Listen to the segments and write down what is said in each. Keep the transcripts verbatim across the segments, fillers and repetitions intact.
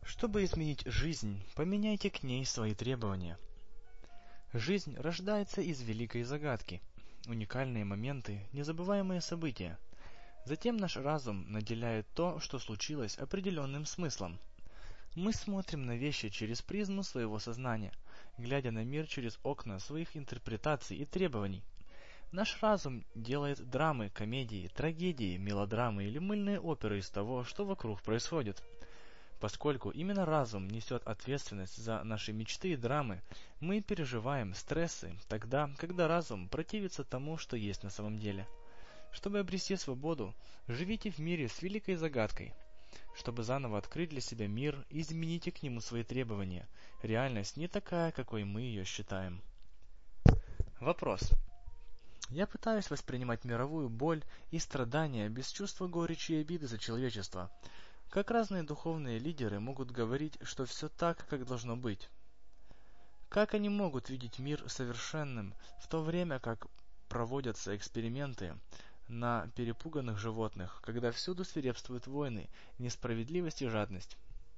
Чтобы изменить жизнь, поменяйте к ней свои требования. Жизнь рождается из великой загадки. Уникальные моменты, незабываемые события. Затем наш разум наделяет то, что случилось, определенным смыслом. Мы смотрим на вещи через призму своего сознания, глядя на мир через окна своих интерпретаций и требований. Наш разум делает драмы, комедии, трагедии, мелодрамы или мыльные оперы из того, что вокруг происходит. Поскольку именно разум несет ответственность за наши мечты и драмы, мы переживаем стрессы тогда, когда разум противится тому, что есть на самом деле. Чтобы обрести свободу, живите в мире с великой загадкой. Чтобы заново открыть для себя мир, измените к нему свои требования. Реальность не такая, какой мы ее считаем. Вопрос. Я пытаюсь воспринимать мировую боль и страдания без чувства горечи и обиды за человечество. Как разные духовные лидеры могут говорить, что все так, как должно быть? Как они могут видеть мир совершенным, в то время как проводятся эксперименты на перепуганных животных, когда всюду свирепствуют войны, несправедливость и жадность?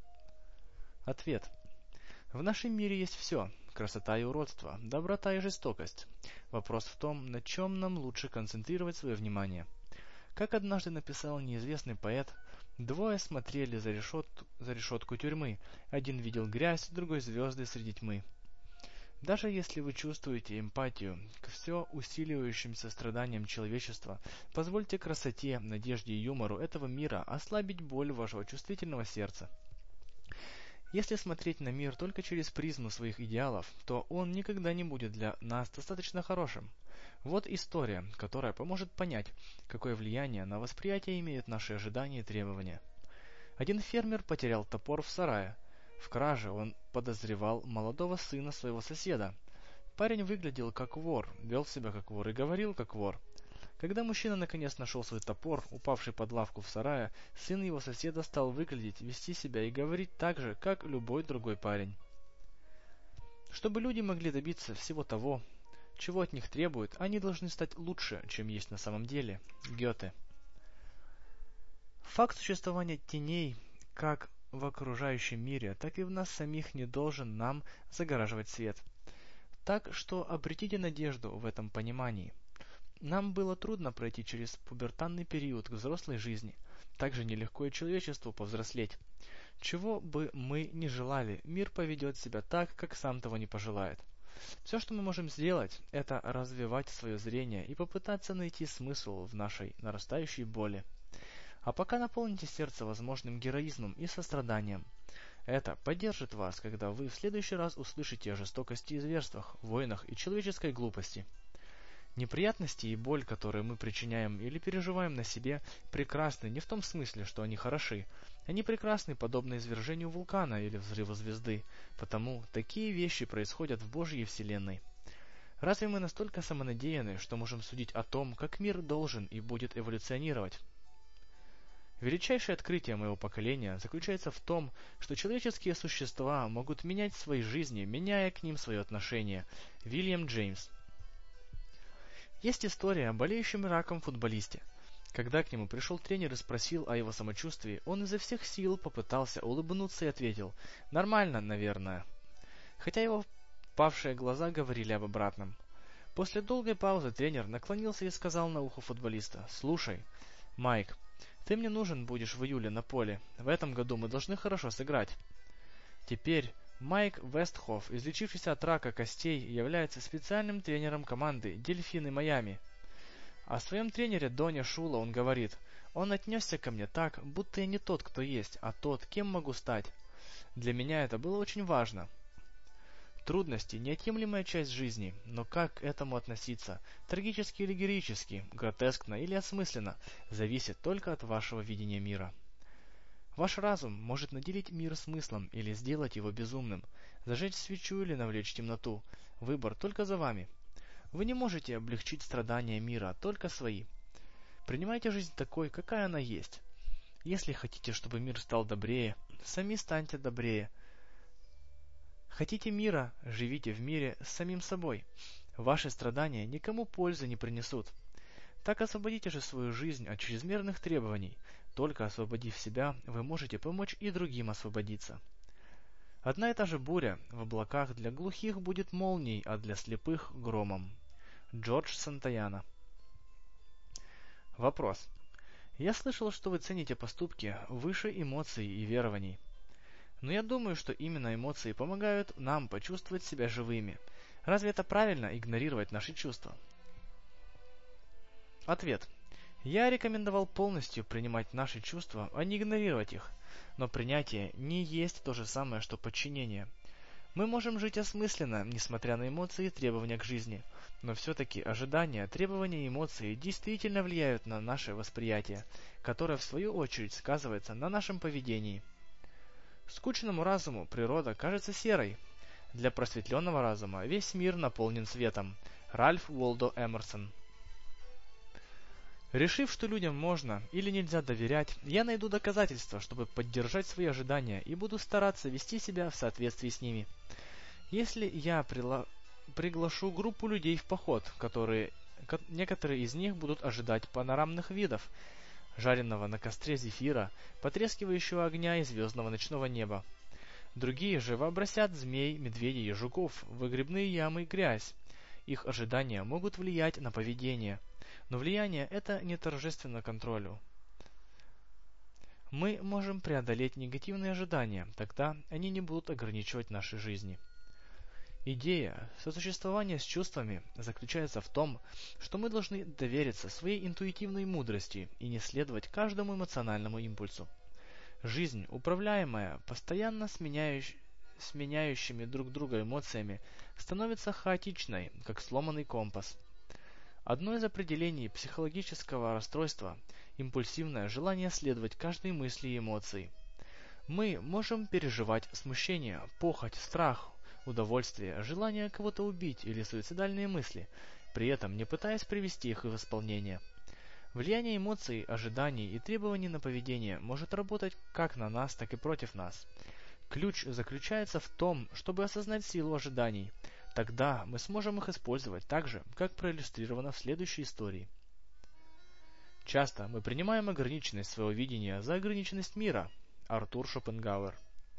Ответ. В нашем мире есть все – красота и уродство, доброта и жестокость. Вопрос в том, на чем нам лучше концентрировать свое внимание. Как однажды написал неизвестный поэт, двое смотрели за, решет... за решетку тюрьмы, один видел грязь, другой звезды среди тьмы. Даже если вы чувствуете эмпатию к все усиливающимся страданиям человечества, позвольте красоте, надежде и юмору этого мира ослабить боль вашего чувствительного сердца. Если смотреть на мир только через призму своих идеалов, то он никогда не будет для нас достаточно хорошим. Вот история, которая поможет понять, какое влияние на восприятие имеют наши ожидания и требования. Один фермер потерял топор в сарае. В краже он подозревал молодого сына своего соседа. Парень выглядел как вор, вел себя как вор и говорил как вор. Когда мужчина наконец нашел свой топор, упавший под лавку в сарае, сын его соседа стал выглядеть, вести себя и говорить так же, как любой другой парень. Чтобы люди могли добиться всего того, чего от них требуют, они должны стать лучше, чем есть на самом деле. Гёте. Факт существования теней как в окружающем мире, так и в нас самих не должен нам загораживать свет. Так что обретите надежду в этом понимании. Нам было трудно пройти через пубертанный период к взрослой жизни. Также нелегко и человечеству повзрослеть. Чего бы мы ни желали, мир поведет себя так, как сам того не пожелает. Все, что мы можем сделать, это развивать свое зрение и попытаться найти смысл в нашей нарастающей боли. А пока наполните сердце возможным героизмом и состраданием. Это поддержит вас, когда вы в следующий раз услышите о жестокости и зверствах, войнах и человеческой глупости. Неприятности и боль, которые мы причиняем или переживаем на себе, прекрасны не в том смысле, что они хороши. Они прекрасны, подобно извержению вулкана или взрыву звезды, потому такие вещи происходят в Божьей Вселенной. Разве мы настолько самонадеянны, что можем судить о том, как мир должен и будет эволюционировать? Величайшее открытие моего поколения заключается в том, что человеческие существа могут менять свои жизни, меняя к ним свое отношение. Вильям Джеймс. Есть история о болеющем раком футболисте. Когда к нему пришел тренер и спросил о его самочувствии, он изо всех сил попытался улыбнуться и ответил: «Нормально, наверное». Хотя его павшие глаза говорили об обратном. После долгой паузы тренер наклонился и сказал на ухо футболиста: «Слушай, Майк, ты мне нужен будешь в июле на поле. В этом году мы должны хорошо сыграть». Теперь Майк Вестхоф, излечившийся от рака костей, является специальным тренером команды «Дельфины Майами». О своем тренере Доне Шула он говорит: «Он отнесся ко мне так, будто я не тот, кто есть, а тот, кем могу стать. Для меня это было очень важно». Трудности – неотъемлемая часть жизни, но как к этому относиться, трагически или героически, гротескно или осмысленно, зависит только от вашего видения мира. Ваш разум может наделить мир смыслом или сделать его безумным, зажечь свечу или навлечь темноту. Выбор только за вами. Вы не можете облегчить страдания мира, только свои. Принимайте жизнь такой, какая она есть. Если хотите, чтобы мир стал добрее, сами станьте добрее. Хотите мира, живите в мире с самим собой. Ваши страдания никому пользы не принесут. Так освободите же свою жизнь от чрезмерных требований. Только освободив себя, вы можете помочь и другим освободиться. Одна и та же буря в облаках для глухих будет молнией, а для слепых — громом. Джордж Сантаяна. Вопрос. Я слышал, что вы цените поступки выше эмоций и верований. Но я думаю, что именно эмоции помогают нам почувствовать себя живыми. Разве это правильно — игнорировать наши чувства? Ответ. Я рекомендовал полностью принимать наши чувства, а не игнорировать их. Но принятие не есть то же самое, что подчинение. Мы можем жить осмысленно, несмотря на эмоции и требования к жизни. Но все-таки ожидания, требования и эмоции действительно влияют на наше восприятие, которое в свою очередь сказывается на нашем поведении. Скучному разуму природа кажется серой. Для просветленного разума весь мир наполнен светом. Ральф Уолдо Эмерсон. Решив, что людям можно или нельзя доверять, я найду доказательства, чтобы поддержать свои ожидания, и буду стараться вести себя в соответствии с ними. Если я прила... приглашу группу людей в поход, которые... некоторые из них будут ожидать панорамных видов, жареного на костре зефира, потрескивающего огня и звездного ночного неба. Другие же вообразят змей, медведей и жуков, выгребные ямы и грязь. Их ожидания могут влиять на поведение. Но влияние это не торжественно контролю. Мы можем преодолеть негативные ожидания, тогда они не будут ограничивать наши жизни. Идея сосуществования с чувствами заключается в том, что мы должны довериться своей интуитивной мудрости и не следовать каждому эмоциональному импульсу. Жизнь, управляемая постоянно сменяющ... сменяющими друг друга эмоциями, становится хаотичной, как сломанный компас. Одно из определений психологического расстройства – импульсивное желание следовать каждой мысли и эмоции. Мы можем переживать смущение, похоть, страх, удовольствие, желание кого-то убить или суицидальные мысли, при этом не пытаясь привести их в исполнение. Влияние эмоций, ожиданий и требований на поведение может работать как на нас, так и против нас. Ключ заключается в том, чтобы осознать силу ожиданий. Тогда мы сможем их использовать так же, как проиллюстрировано в следующей истории. Часто мы принимаем ограниченность своего видения за ограниченность мира. Артур Шопенгауэр.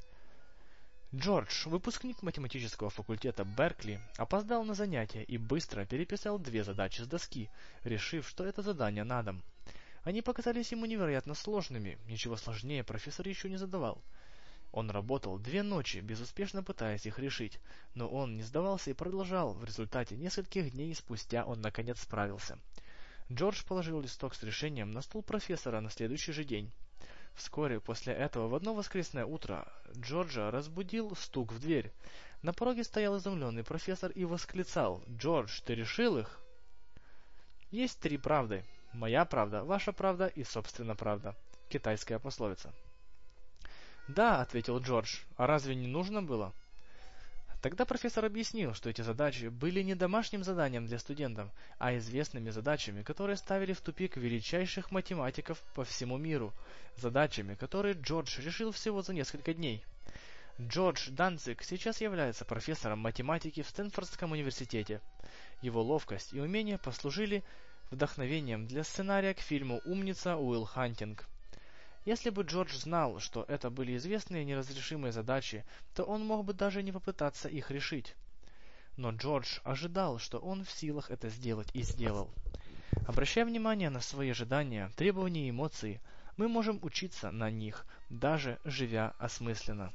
Джордж, выпускник математического факультета Беркли, опоздал на занятия и быстро переписал две задачи с доски, решив, что это задание на дом. Они показались ему невероятно сложными, ничего сложнее профессор еще не задавал. Он работал две ночи, безуспешно пытаясь их решить, но он не сдавался и продолжал. В результате нескольких дней спустя он наконец справился. Джордж положил листок с решением на стол профессора на следующий же день. Вскоре после этого в одно воскресное утро Джорджа разбудил стук в дверь. На пороге стоял изумленный профессор и восклицал: «Джордж, ты решил их?» Есть три правды. Моя правда, ваша правда и собственно правда. Китайская пословица. «Да», — ответил Джордж, — «а разве не нужно было?» Тогда профессор объяснил, что эти задачи были не домашним заданием для студентов, а известными задачами, которые ставили в тупик величайших математиков по всему миру, задачами, которые Джордж решил всего за несколько дней. Джордж Данциг сейчас является профессором математики в Стэнфордском университете. Его ловкость и умение послужили вдохновением для сценария к фильму «Умница Уилл Хантинг». Если бы Джордж знал, что это были известные неразрешимые задачи, то он мог бы даже не попытаться их решить. Но Джордж ожидал, что он в силах это сделать, и сделал. Обращая внимание на свои ожидания, требования и эмоции, мы можем учиться на них, даже живя осмысленно.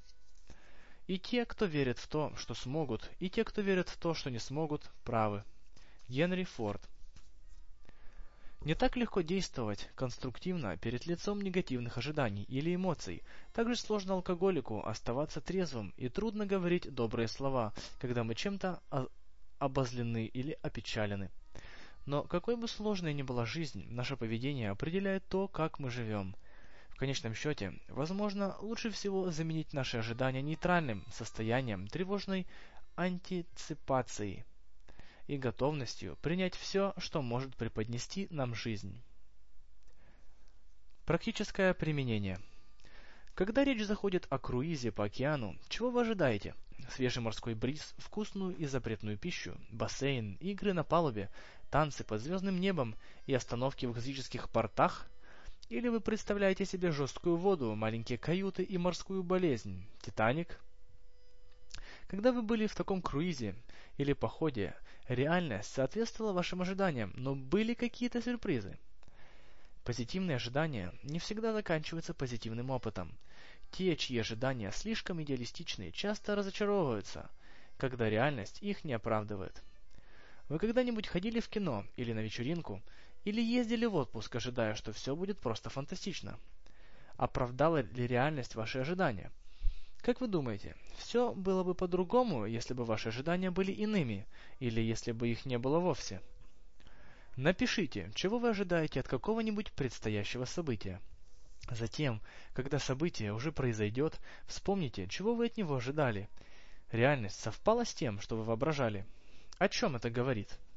И те, кто верит в то, что смогут, и те, кто верит в то, что не смогут, правы. Генри Форд. Не так легко действовать конструктивно перед лицом негативных ожиданий или эмоций. Также сложно алкоголику оставаться трезвым, и трудно говорить добрые слова, когда мы чем-то обозлены или опечалены. Но какой бы сложной ни была жизнь, наше поведение определяет то, как мы живем. В конечном счете, возможно, лучше всего заменить наши ожидания нейтральным состоянием тревожной антиципации и готовностью принять все, что может преподнести нам жизнь. Практическое применение. Когда речь заходит о круизе по океану, чего вы ожидаете? Свежий морской бриз, вкусную и запретную пищу, бассейн, игры на палубе, танцы под звездным небом и остановки в экзотических портах? Или вы представляете себе жесткую воду, маленькие каюты и морскую болезнь? Титаник? Когда вы были в таком круизе или походе, реальность соответствовала вашим ожиданиям, но были какие-то сюрпризы. Позитивные ожидания не всегда заканчиваются позитивным опытом. Те, чьи ожидания слишком идеалистичны, часто разочаровываются, когда реальность их не оправдывает. Вы когда-нибудь ходили в кино или на вечеринку, или ездили в отпуск, ожидая, что все будет просто фантастично? Оправдала ли реальность ваши ожидания? Как вы думаете, все было бы по-другому, если бы ваши ожидания были иными, или если бы их не было вовсе? Напишите, чего вы ожидаете от какого-нибудь предстоящего события. Затем, когда событие уже произойдет, вспомните, чего вы от него ожидали. Реальность совпала с тем, что вы воображали. О чем это говорит?